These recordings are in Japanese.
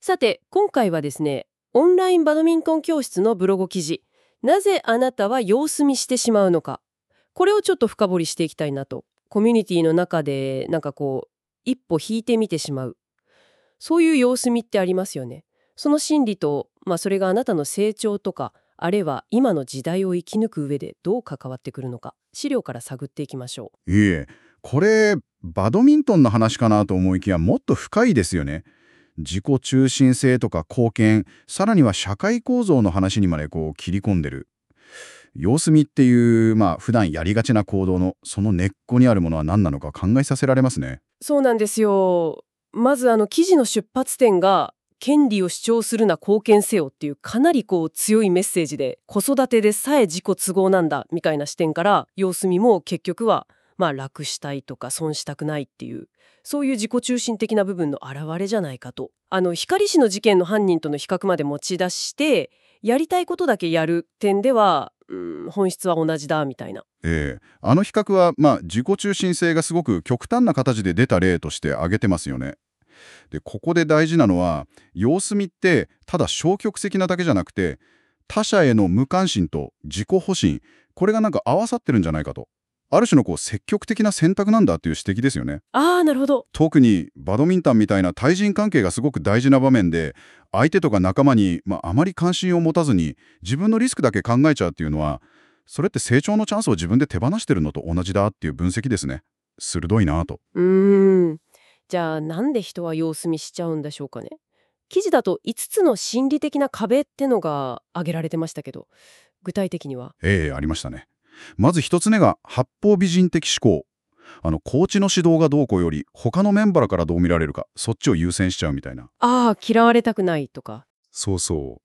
さて、今回はですね、オンラインバドミントン教室のブログ記事、なぜあなたは様子見してしまうのか、これをちょっと深掘りしていきたいなと。コミュニティの中で一歩引いてみてしまう。そういう様子見ってありますよね。その心理と、それがあなたの成長とか、あるいは今の時代を生き抜く上でどう関わってくるのか、資料から探っていきましょう。 いえ、これ、バドミントンの話かなと思いきや、もっと深いですよね。自己中心性とか貢献、さらには社会構造の話にまで切り込んでる。様子見っていう、普段やりがちな行動の、その根っこにあるものは何なのか考えさせられますね。 そうなんですよ。まず記事の出発点が権利を主張するな貢献せよっていうかなり強いメッセージで、子育てでさえ自己都合なんだみたいな視点から様子見も結局は楽したいとか損したくないっていう、そういう自己中心的な部分の表れじゃないかと。光市の事件の犯人との比較まで持ち出して、やりたいことだけやる点では、本質は同じだみたいな。 あの比較は、自己中心性がすごく極端な形で出た例として挙げてますよね。で、ここで大事なのは、様子見ってただ消極的なだけじゃなくて、他者への無関心と自己保身、これが合わさってるんじゃないかと。ある種の積極的な選択なんだっていう指摘ですよね。 ああ、なるほど。 特にバドミントンみたいな対人関係がすごく大事な場面で、相手とか仲間に、あまり関心を持たずに自分のリスクだけ考えちゃうっていうのは、それって成長のチャンスを自分で手放してるのと同じだっていう分析ですね。鋭いなぁと。 じゃあなんで人は様子見しちゃうんでしょうかね。記事だと5つの心理的な壁ってのが挙げられてましたけど、具体的には？ ありましたね。まず一つ目が八方美人的思考。コーチの指導がどうこうより他のメンバーからどう見られるか、そっちを優先しちゃうみたいな。 嫌われたくないとか。 そうそう。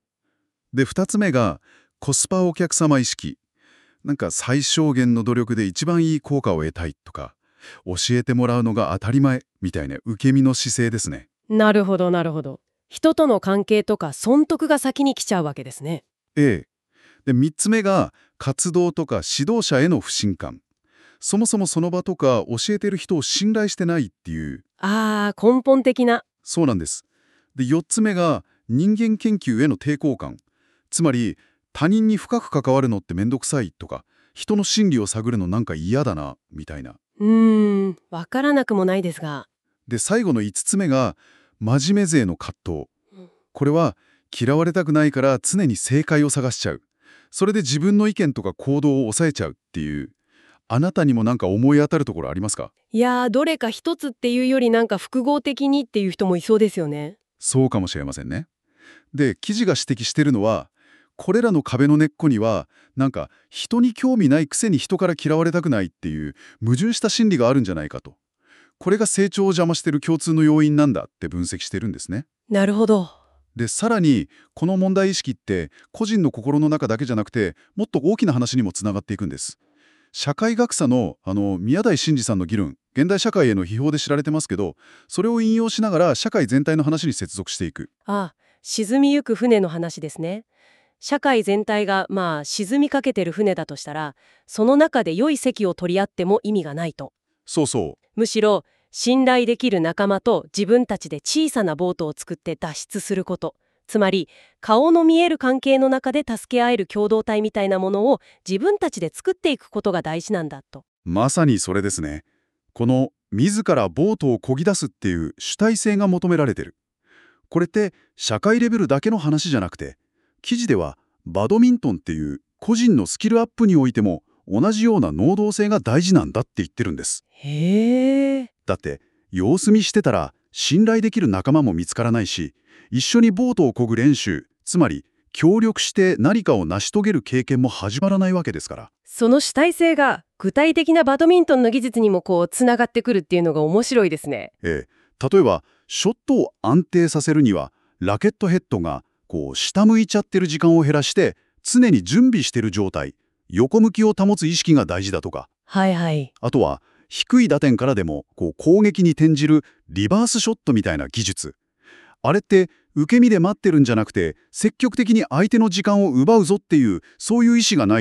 で、二つ目がコスパお客様意識。最小限の努力で一番いい効果を得たいとか、教えてもらうのが当たり前みたいな受け身の姿勢ですね。 なるほどなるほど。人との関係とか損得が先に来ちゃうわけですね。 で、三つ目が活動とか指導者への不信感。そもそもその場とか教えてる人を信頼してないっていう。 根本的な。 そうなんです。で、4つ目が人間研究への抵抗感。つまり、他人に深く関わるのってめんどくさいとか、人の心理を探るの嫌だな、みたいな。 わからなくもないですが。 で、最後の5つ目が真面目勢の葛藤。これは嫌われたくないから常に正解を探しちゃう。それで自分の意見とか行動を抑えちゃうっていう。あなたにも思い当たるところありますか？ いやー、どれか一つっていうより複合的にっていう人もいそうですよね。 そうかもしれませんね。で、記事が指摘してるのは、これらの壁の根っこには、人に興味ないくせに人から嫌われたくないっていう矛盾した心理があるんじゃないかと。これが成長を邪魔してる共通の要因なんだって分析してるんですね。 なるほど。 で、さらに、この問題意識って個人の心の中だけじゃなくて、もっと大きな話にもつながっていくんです。社会学者の宮台真司さんの議論、現代社会への批評で知られてますけど、それを引用しながら社会全体の話に接続していく。 沈みゆく船の話ですね。社会全体が沈みかけてる船だとしたら、その中で良い席を取り合っても意味がないと。 そうそう。 むしろ信頼できる仲間と自分たちで小さなボートを作って脱出すること。つまり顔の見える関係の中で助け合える共同体みたいなものを自分たちで作っていくことが大事なんだと。 まさにそれですね。この自らボートを漕ぎ出すっていう主体性が求められてる。これって社会レベルだけの話じゃなくて、記事ではバドミントンっていう個人のスキルアップにおいても同じような能動性が大事なんだって言ってるんです。 へー。 だって様子見してたら信頼できる仲間も見つからないし、一緒にボートを漕ぐ練習、つまり協力して何かを成し遂げる経験も始まらないわけですから。 その主体性が具体的なバドミントンの技術にもつながってくるっていうのが面白いですね。 例えばショットを安定させるにはラケットヘッドが下向いちゃってる時間を減らして常に準備してる状態、横向きを保つ意識が大事だとか、あとは低い打点からでも攻撃に転じるリバースショットみたいな技術。あれって受け身で待ってるんじゃなくて積極的に相手の時間を奪うぞっていうそういう意思がないと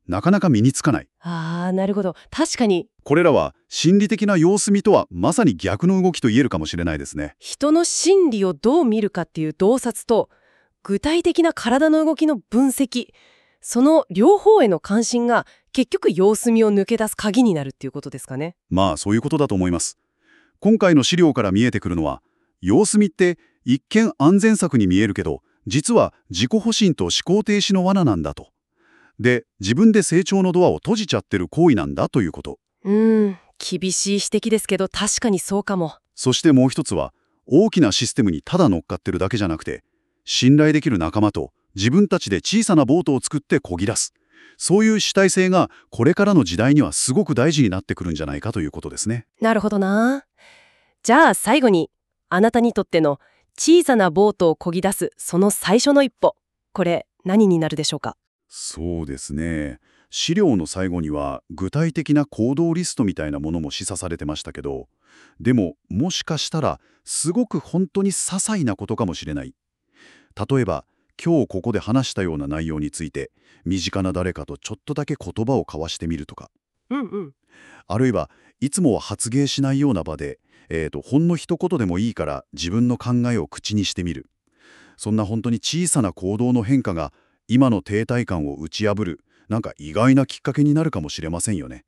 なかなか身につかない。 なるほど。確かにこれらは心理的な様子見とはまさに逆の動きと言えるかもしれないですね。 人の心理をどう見るかっていう洞察と、具体的な体の動きの分析、その両方への関心が結局様子見を抜け出す鍵になるっていうことですかね。 まあそういうことだと思います。今回の資料から見えてくるのは、様子見って一見安全策に見えるけど、実は自己保身と思考停止の罠なんだと。で、自分で成長のドアを閉じちゃってる行為なんだということ。 厳しい指摘ですけど確かにそうかも。 そしてもう一つは、大きなシステムにただ乗っかってるだけじゃなくて、信頼できる仲間と自分たちで小さなボートを作って漕ぎ出す。そういう主体性がこれからの時代にはすごく大事になってくるんじゃないかということですね。 なるほどな。じゃあ最後に、あなたにとっての小さなボートを漕ぎ出すその最初の一歩、これ何になるでしょうか？ そうですね。資料の最後には具体的な行動リストみたいなものも示唆されてましたけど、でももしかしたらすごく本当に些細なことかもしれない。例えば今日ここで話したような内容について身近な誰かとちょっとだけ言葉を交わしてみるとか、あるいはいつもは発言しないような場で、ほんの一言でもいいから自分の考えを口にしてみる。そんな本当に小さな行動の変化が今の停滞感を打ち破る、なんか意外なきっかけになるかもしれませんよね。